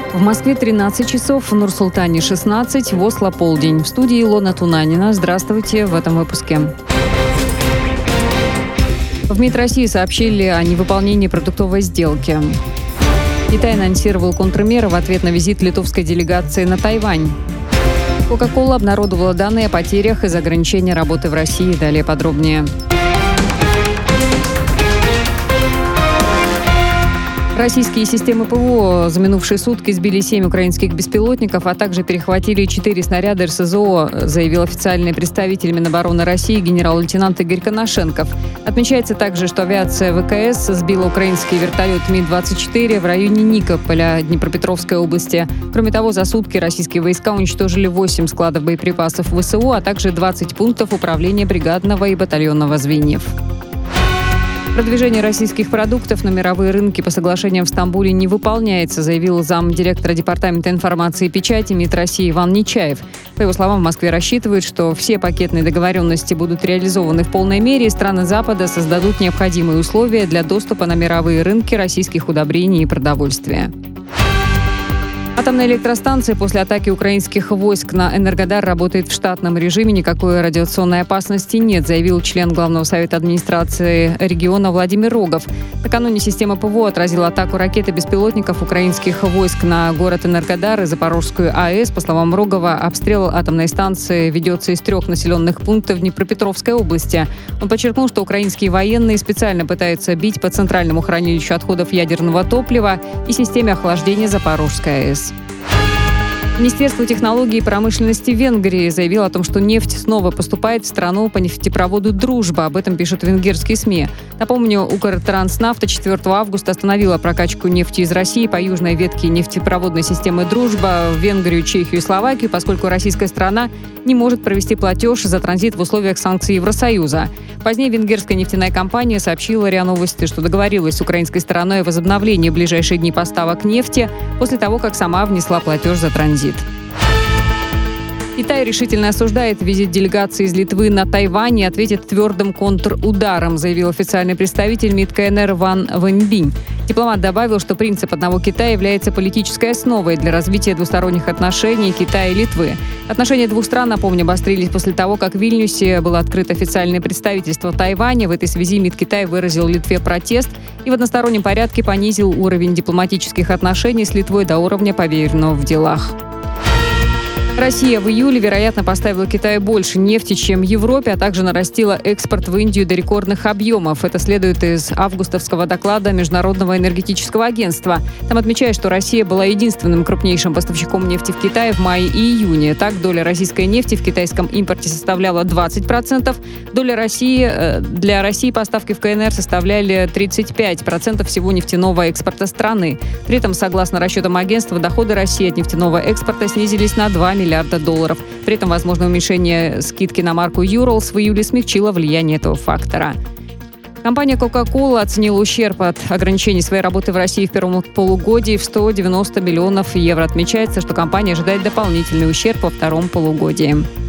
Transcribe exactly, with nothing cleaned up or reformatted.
В Москве тринадцать часов, в Нур-Султане шестнадцать, в Осло полдень. В студии Илона Тунанина. Здравствуйте в этом выпуске. В МИД России сообщили о невыполнении продуктовой сделки. Китай анонсировал контрмеры в ответ на визит литовской делегации на Тайвань. Кока-кола обнародовала данные о потерях из-за ограничения работы в России. Далее подробнее. Российские системы ПВО за минувшие сутки сбили семь украинских беспилотников, а также перехватили четыре снаряда эр эс зэ о, заявил официальный представитель Минобороны России генерал-лейтенант Игорь Коношенков. Отмечается также, что авиация вэ ка эс сбила украинский вертолет Ми двадцать четыре в районе Никополя Днепропетровской области. Кроме того, за сутки российские войска уничтожили восемь складов боеприпасов вэ эс о, а также двадцать пунктов управления бригадного и батальонного звеньев. Продвижение российских продуктов на мировые рынки по соглашениям в Стамбуле не выполняется, заявил замдиректора Департамента информации и печати МИД России Иван Нечаев. По его словам, в Москве рассчитывают, что все пакетные договоренности будут реализованы в полной мере, и страны Запада создадут необходимые условия для доступа на мировые рынки российских удобрений и продовольствия. Атомная электростанция после атаки украинских войск на Энергодар работает в штатном режиме, никакой радиационной опасности нет, заявил член Главного совета администрации региона Владимир Рогов. Накануне система ПВО отразила атаку ракет и беспилотников украинских войск на город Энергодар и Запорожскую АЭС. По словам Рогова, обстрел атомной станции ведется из трех населенных пунктов Днепропетровской области. Он подчеркнул, что украинские военные специально пытаются бить по центральному хранилищу отходов ядерного топлива и системе охлаждения Запорожской АЭС. Министерство технологий и промышленности Венгрии заявило о том, что нефть снова поступает в страну по нефтепроводу «Дружба». Об этом пишут венгерские СМИ. Напомню, Укртранснафта четвёртого августа остановила прокачку нефти из России по южной ветке нефтепроводной системы «Дружба» в Венгрию, Чехию и Словакию, поскольку российская сторона не может провести платеж за транзит в условиях санкций Евросоюза. Позднее венгерская нефтяная компания сообщила РИА Новости, что договорилась с украинской стороной о возобновлении в ближайшие дни поставок нефти после того, как сама внесла платеж за транзит. Китай решительно осуждает визит делегации из Литвы на Тайвань и ответит твердым контрударом, заявил официальный представитель МИД ка эн эр Ван Вэньбинь. Дипломат добавил, что принцип одного Китая является политической основой для развития двусторонних отношений Китая и Литвы. Отношения двух стран, напомню, обострились после того, как в Вильнюсе было открыто официальное представительство Тайваня. В этой связи МИД Китая выразил Литве протест и в одностороннем порядке понизил уровень дипломатических отношений с Литвой до уровня поверенного в делах. Россия в июле, вероятно, поставила Китаю больше нефти, чем Европе, а также нарастила экспорт в Индию до рекордных объемов. Это следует из августовского доклада Международного энергетического агентства. Там отмечают, что Россия была единственным крупнейшим поставщиком нефти в Китае в мае и июне. Так, доля российской нефти в китайском импорте составляла двадцать процентов. Доля России, для России поставки в ка эн эр составляли тридцать пять процентов всего нефтяного экспорта страны. При этом, согласно расчетам агентства, доходы России от нефтяного экспорта снизились на два миллиарда долларов. При этом возможное уменьшение скидки на марку Urals в июле смягчило влияние этого фактора. Компания Coca-Cola оценила ущерб от ограничений своей работы в России в первом полугодии в сто девяносто миллионов евро. Отмечается, что компания ожидает дополнительный ущерб во втором полугодии.